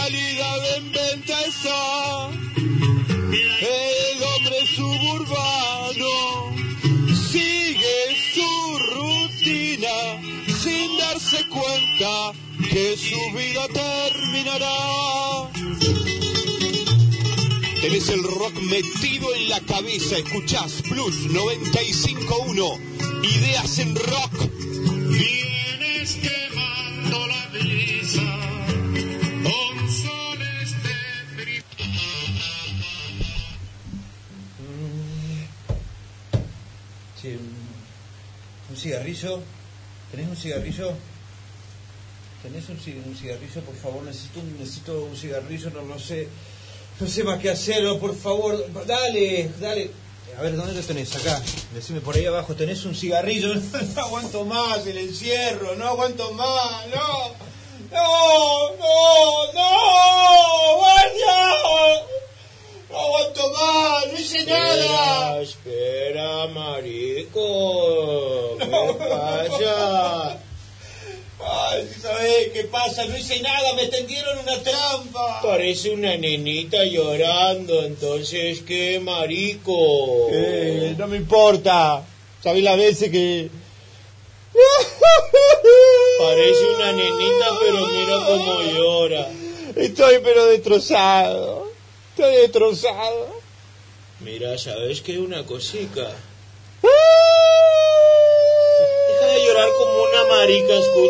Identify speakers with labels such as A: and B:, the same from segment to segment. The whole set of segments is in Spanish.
A: calidad en venta está. El hombre suburbano sigue su rutina sin darse cuenta que su vida terminará. Tenés el rock metido en la cabeza, escuchás Plus 95.1, ideas en rock.
B: Vienes quemando la brisa con soles de frío.
C: Sí, un cigarrillo. ¿Tenés un cigarrillo? ¿Tenés un cigarrillo, por favor? Necesito un cigarrillo, no sé más qué hacerlo, por favor. Dale. A ver, ¿dónde lo tenés? Acá. Decime por ahí abajo, ¿tenés un cigarrillo? No aguanto más el encierro, no aguanto más, no, guardia. No aguanto más, no hice nada.
D: Espera, marico. ¿Qué pasa?
C: Ay, ¿sabés qué pasa? No hice nada, me tendieron una trampa.
D: Parece una nenita llorando, entonces, ¿qué, marico?
C: No me importa. ¿Sabés las veces que...?
D: Parece una nenita, pero mira cómo llora.
C: Estoy pero destrozado.
D: Mira, ¿sabes qué? Una cosica. Deja de llorar como una marica,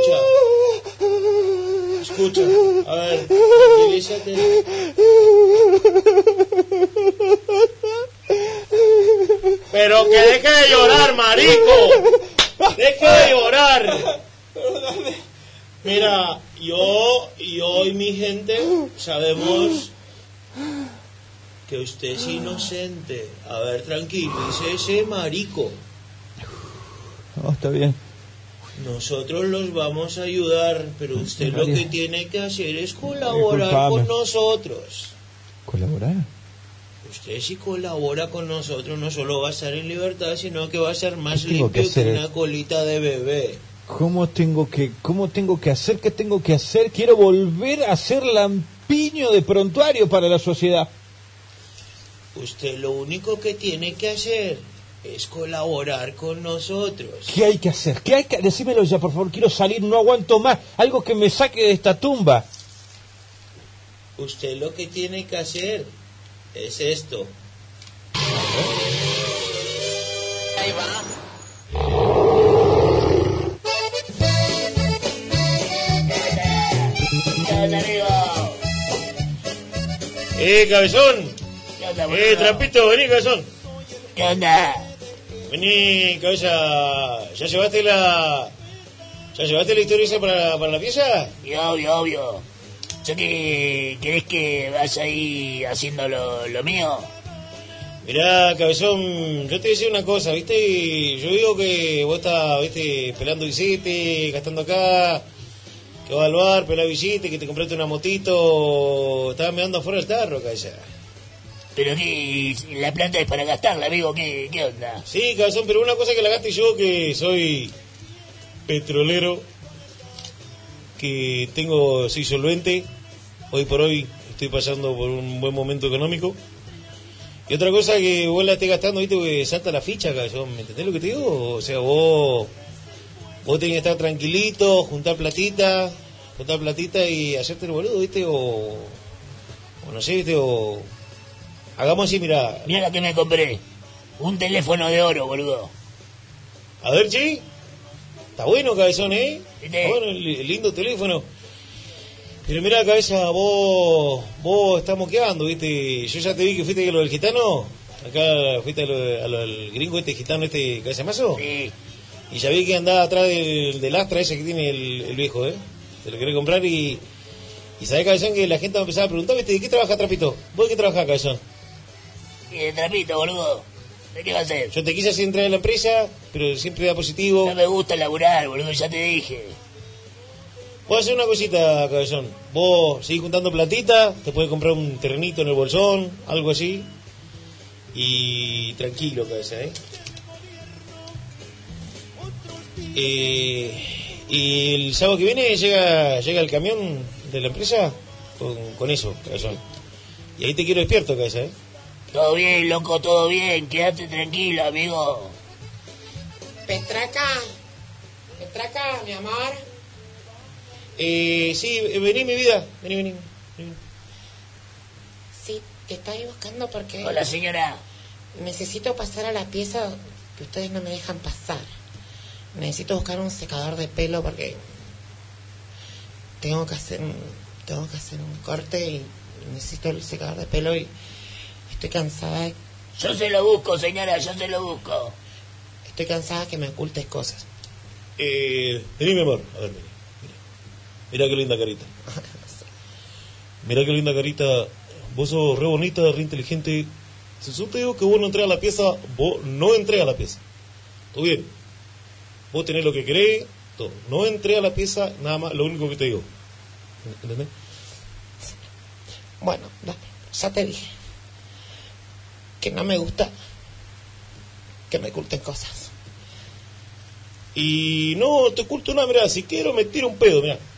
D: escucha. A ver, tranquilízate. Pero que deje de llorar, marico. Deje de llorar. Mira, yo y mi gente sabemos que usted es inocente. A ver, tranquilícese, marico.
C: No, está bien.
D: Nosotros los vamos a ayudar, pero usted lo que tiene que hacer es colaborar
C: Disculpame.
D: con nosotros.
C: ¿Colaborar?
D: Usted si colabora con nosotros no solo va a estar en libertad, sino que va a ser más
C: ¿Qué tengo que
D: limpio que
C: hacer?
D: una colita de bebé.
C: ¿Cómo tengo que hacer? ¿Qué tengo que hacer? Quiero volver a ser lampiño de prontuario para la sociedad.
D: Usted lo único que tiene que hacer es colaborar con nosotros.
C: ¿Qué hay que hacer? Decímelo ya, por favor, quiero salir, no aguanto más. Algo que me saque de esta tumba.
D: Usted lo que tiene que hacer es esto.
E: Ahí va. ¿Qué onda, amigo?
D: Cabezón.
E: ¿Qué onda, boludo?
D: Trampito, vení, cabezón.
E: ¿Qué onda?
D: Vení, cabeza. ¿Ya llevaste la historia esa para la pieza?
E: Y obvio. ¿Yo querés que vaya ahí haciendo lo mío?
D: Mirá, cabezón, yo te voy a decir una cosa, ¿viste? Yo digo que vos estás, ¿viste? Pelando billete, gastando acá, que vas al bar, pelás billete, que te compraste una motito, estabas mirando afuera del tarro, cabeza.
E: Pero que la planta es para gastarla, amigo, ¿qué onda?
D: Sí, cabezón, pero una cosa que la gaste yo, que soy petrolero, que soy solvente, hoy por hoy estoy pasando por un buen momento económico. Y otra cosa que vos la estés gastando, viste, que salta la ficha, cabezón, ¿me entendés lo que te digo? O sea, vos tenés que estar tranquilito, juntar platita y hacerte el boludo, viste, o no sé, viste, o hagamos así, mirá.
E: Mirá la que me compré, un teléfono de oro, boludo.
D: A ver, che, está bueno, cabezón, ¿eh?
E: ¿Viste?
D: Está bueno, el lindo teléfono. Pero mirá, cabeza, vos estás moqueando, ¿viste? Yo ya te vi que fuiste a lo del gitano. Acá fuiste al gringo gitano, cabeza mazo.
E: Sí.
D: Y ya vi que andaba atrás del Astra ese que tiene el viejo, ¿eh? Te lo querés comprar y sabés, cabezón, que la gente me empezaba a preguntar, ¿viste? ¿De qué trabaja, Trapito? ¿Vos de qué trabajás, cabezón?
E: Y de trapito, boludo. ¿De qué va a ser?
D: Yo te quise hacer entrar en la empresa, pero siempre da positivo.
E: No me gusta laburar, boludo, ya te dije.
D: Voy a hacer una cosita, cabezón. Vos seguís juntando platita, te puedes comprar un terrenito en el bolsón, algo así. Y tranquilo, cabeza, ¿eh? Y el sábado que viene llega el camión de la empresa. con eso, cabezón. Y ahí te quiero despierto, cabeza, ¿eh?
E: Todo bien, loco, todo bien. Quédate tranquilo, amigo.
F: Petraca, mi amor.
D: Sí, vení, mi vida. Vení.
F: Sí, te estoy buscando porque
E: Hola, señora.
F: necesito pasar a la pieza que ustedes no me dejan pasar. Necesito buscar un secador de pelo porque tengo que hacer un corte y necesito el secador de pelo y estoy cansada.
E: Yo se lo busco, señora, yo se lo busco.
F: Estoy cansada que me ocultes cosas.
D: Vení, mi amor. A ver, mirá qué linda carita. Mirá qué linda carita. Vos sos re bonita, re inteligente. Si yo te digo que vos no entrés a la pieza, vos no entrés a la pieza. ¿Todo bien? Vos tenés lo que querés, todo. No entrés a la pieza, nada más, lo único que te digo. ¿Entendés?
F: Bueno, ya te dije que no me gusta que me oculten cosas.
D: Y no te oculto nada, mirá, si quiero me tiro un pedo, mirá.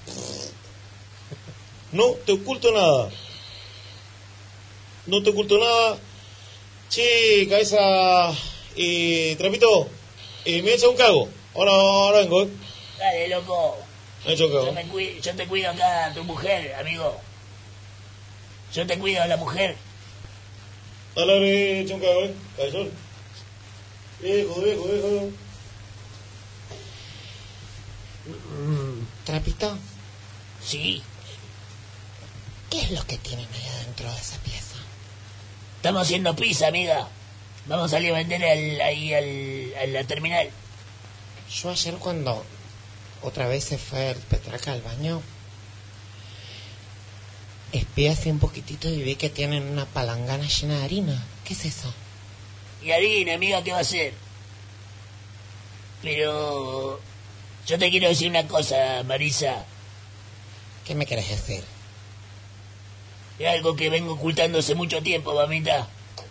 D: No te oculto nada. No te oculto nada. Che, cabeza, Trapito, me echa un cago. Ahora vengo,
E: Dale, loco.
D: Me echa un cago.
E: Yo te cuido acá a tu mujer, amigo. Yo te cuido a la mujer.
D: Dale, me echa un cago, cabezón. Viejo.
F: Trapito,
E: Sí.
F: ¿qué es lo que tienen ahí adentro de esa pieza?
E: Estamos haciendo pizza, amiga. Vamos a salir a vender a la terminal.
F: Yo ayer cuando otra vez se fue el Petraca al baño, espié así un poquitito y vi que tienen una palangana llena de harina. ¿Qué es eso?
E: Y harina, amiga, ¿qué va a hacer? Pero yo te quiero decir una cosa, Marisa.
F: ¿Qué me querés decir?
E: Es algo que vengo ocultando hace mucho tiempo, mamita.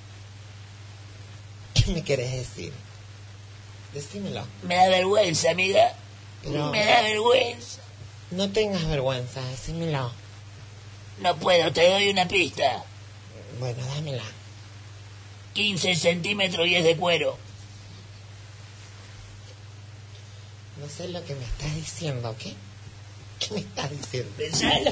F: ¿Qué me querés decir? Decímelo.
E: Me da vergüenza, amiga.
F: Pero
E: Me da vergüenza.
F: no tengas vergüenza, decímelo.
E: No puedo, te doy una pista.
F: Bueno, dámela.
E: 15 centímetros y es de cuero.
F: No sé lo que me estás diciendo, ¿qué? ¿Qué me estás diciendo?
E: Pensalo.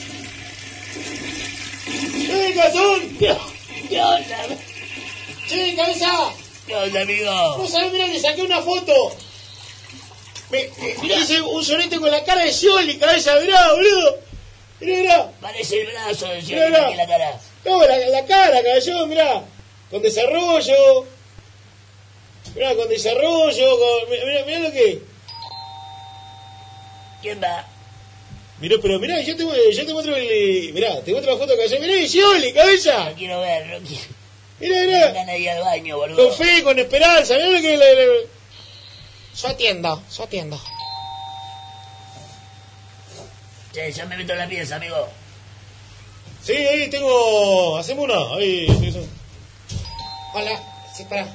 D: ¡Cabezón!
E: ¿Qué onda?
D: ¡Che, cabeza!
E: ¿Qué onda, amigo?
D: No sabés, mirá, le saqué una foto. Me hice un sonete con la cara de Scioli, cabeza, mirá, boludo. Mirá.
E: Parece el brazo del
D: Mirá.
E: señor en la cara.
D: No, la cara, cabezón, mirá. Con desarrollo. Mirá, con desarrollo, mirá lo que.
E: ¿Quién va?
D: Mirá, pero mirá, yo te muestro mirá, te muestro la foto, cabezón. Mirá, Scioli, cabeza.
E: No quiero ver, no quiero.
D: Mirá.
E: Me dan ahí al baño, boludo.
D: Con fe, con esperanza, mirá lo que.
F: Yo atiendo.
E: Sí, ya me meto en la pieza, amigo.
D: Sí, ahí tengo. Hacemos una. Ahí, sí.
F: Hola, sí, pará.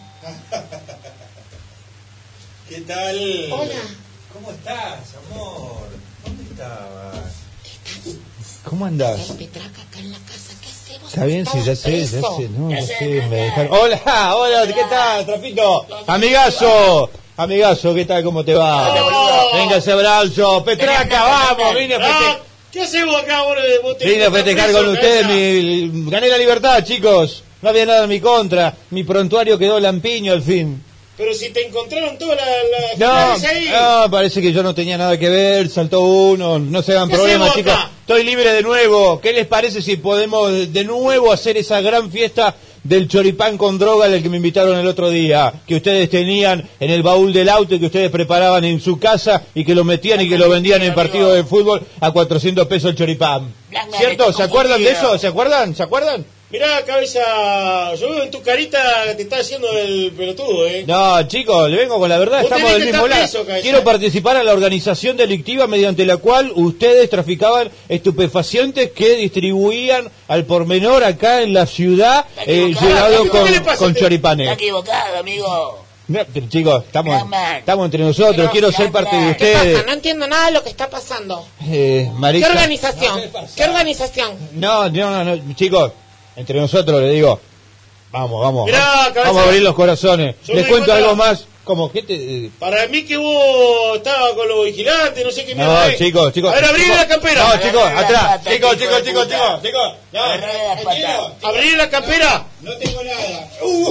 C: ¿Qué tal?
F: Hola.
C: ¿Cómo estás, amor? ¿Dónde estabas? ¿Cómo andás?
F: El Petraca acá en la casa, ¿qué hacemos?
C: Está bien, sí, ya sé, no,
E: Ya
C: ya
E: sé,
C: sé, me
E: acá.
C: dejaron. Hola, ¿qué tal, Trapito? Amigazo, ¿qué tal, cómo te va? Venga ese abrazo, Petraca, vamos, vine a festejar.
D: ¿Qué hacemos acá, boludo?
C: Vine a festejar con ustedes, gané la libertad, chicos. No había nada en mi contra, mi prontuario quedó lampiño al fin.
D: Pero si te encontraron todas las ahí.
C: No, parece que yo no tenía nada que ver, saltó uno, no se hagan
D: ¿Qué
C: problemas,
D: hacemos
C: chicos.
D: acá?
C: Estoy libre de nuevo. ¿Qué les parece si podemos de nuevo hacer esa gran fiesta del choripán con droga al que me invitaron el otro día? Que ustedes tenían en el baúl del auto y que ustedes preparaban en su casa y que lo metían y que lo vendían en partido de fútbol a 400 pesos el choripán.
E: Blanca,
C: ¿Cierto? ¿Se acuerdan de
D: confundida.
C: eso? ¿Se acuerdan?
D: Mirá, cabeza, yo veo en tu carita que te está haciendo el pelotudo,
C: No, chicos, le vengo con la verdad,
D: Vos
C: estamos
D: tenés
C: del
D: que
C: mismo
D: estar
C: lado.
D: preso, cabeza.
C: Quiero participar en la organización delictiva mediante la cual ustedes traficaban estupefacientes que distribuían al por menor acá en la ciudad,
E: Está equivocado.
C: llegado
D: ¿Qué le pasa a
C: con
D: usted?
C: choripanes.
E: Está equivocado, amigo.
C: No, pero chicos, estamos entre nosotros,
F: Pero,
C: quiero ser parte de
F: ¿Qué
C: ustedes.
F: pasa? No entiendo nada de lo que está pasando.
C: Marixa.
F: ¿Qué organización? ¿Qué organización?
C: No, chicos, entre nosotros le digo, vamos.
D: Mirá, cabeza.
C: Vamos a abrir los corazones.
D: Yo
C: Les
D: me
C: cuento
D: encuentro-
C: algo más. Como gente.
D: Para mí que vos estabas con los vigilantes, no sé qué mierda
C: No,
D: es.
C: chicos.
D: A ver, abrí
C: chicos.
D: la campera.
C: No, chicos,
E: Agarré la
C: atrás.
E: pata,
C: Chicos.
E: hijo de puta.
C: No,
E: Agarré la pata.
D: Abrí la campera.
C: no tengo nada.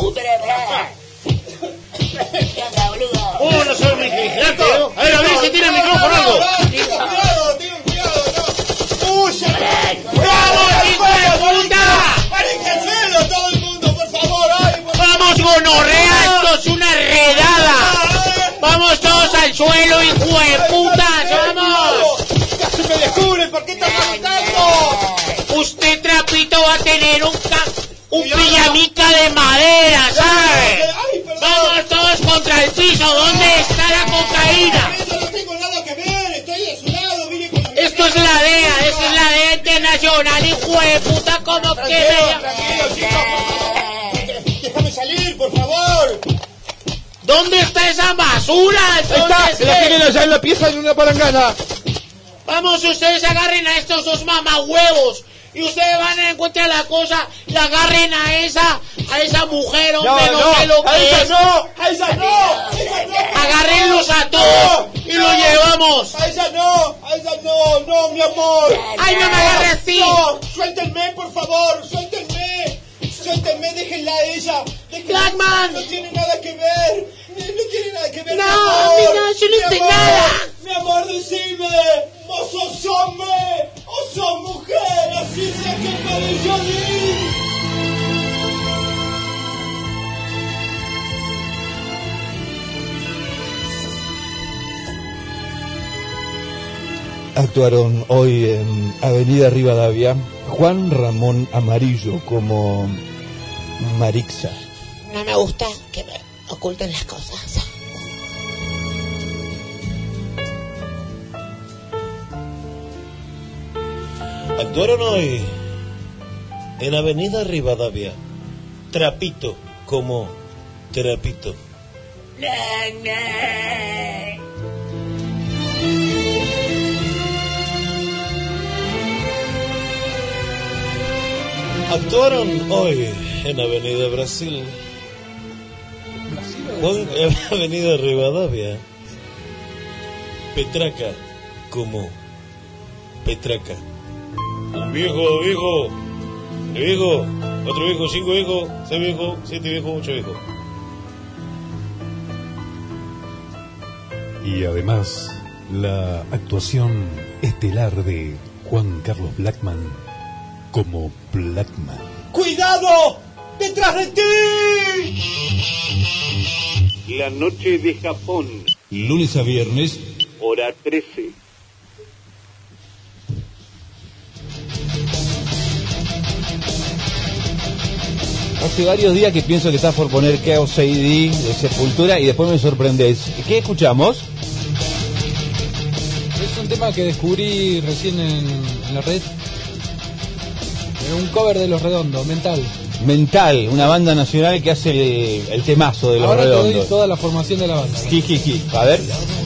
E: ¿Qué onda, boludo?
D: Vos no sos mi vigilante, ¿no? A ver, abrí si tiene el micrófono o algo.
C: Tengo cuidado, no. ¡Uy,
F: ¡Vamos, hijo de puta!
C: ¡Paréjenselo todo el mundo, por favor! ¡Ay, por
F: ¡Vamos, gonorrea! ¡Esto es una redada! ¡Vamos todos al suelo, hijo de puta! ¡Vamos!
C: ¡Casi me descubren! ¿Por qué están matando?
F: Usted, trapito, va a tener un pijamica de madera, ¿sabe?
C: ¡Ay, perdón!
F: ¡Vamos todos contra el piso! ¿Dónde está la cocaína?
C: Yo no tengo nada que ver, estoy de su lado, vine con la...
F: Esto es la DEA, eso es la DEA internacional, hijo de puta, como que me...
C: Tranquilo, chicos, déjame salir, por favor.
F: ¿Dónde está esa basura?
C: Está,
F: Entonces,
C: la tienen allá en la pieza en una palangana.
F: vamos, ustedes agarren a estos dos mamahuevos. Y ustedes van a encontrar la cosa y agarren a esa mujer, hombre, no sé lo
C: a
F: que
C: esa
F: es.
C: no, a esa no.
F: Agárrenlos a todos y los llevamos.
C: A esa no, mi amor.
F: ¡Ay, no me agarre así!
C: No, suéltenme, por favor, suéltenme, déjenla a ella. Déjenla.
F: Blackman.
C: No tiene nada que ver, no tiene nada que ver.
F: No,
C: mi amor.
F: mira, yo no
C: Mi
F: hice
C: amor,
F: nada.
C: Mi amor, decime, ¿vos sos hombre o sos mujer? Así sea que pareció mí. Actuaron hoy en Avenida Rivadavia Juan Ramón Amarillo como Marixa.
F: No me gusta que me oculten las cosas.
D: Actuaron hoy en Avenida Rivadavia. Trapito como Trapito. Actuaron hoy en Avenida Brasil. En Avenida Rivadavia. Petraca como Petraca. Un viejo, otro viejo, 5 viejos, 6 viejos, 7 viejos, 8 viejos.
G: Y además, la actuación estelar de Juan Carlos Blackman como Blackman.
C: ¡Cuidado! ¡Detrás de ti!
A: La noche de Japón,
G: Lunes a viernes,
A: hora 13.
C: Hace varios días que pienso que estás por poner Chaos AD de Sepultura y después me sorprendes. ¿Qué escuchamos?
H: Es un tema que descubrí recién en la red. Un cover de Los Redondos, Mental.
C: Mental, una banda nacional que hace el temazo de Los
H: Ahora te doy
C: Redondos.
H: toda la formación de la banda.
C: Jijiji. A ver.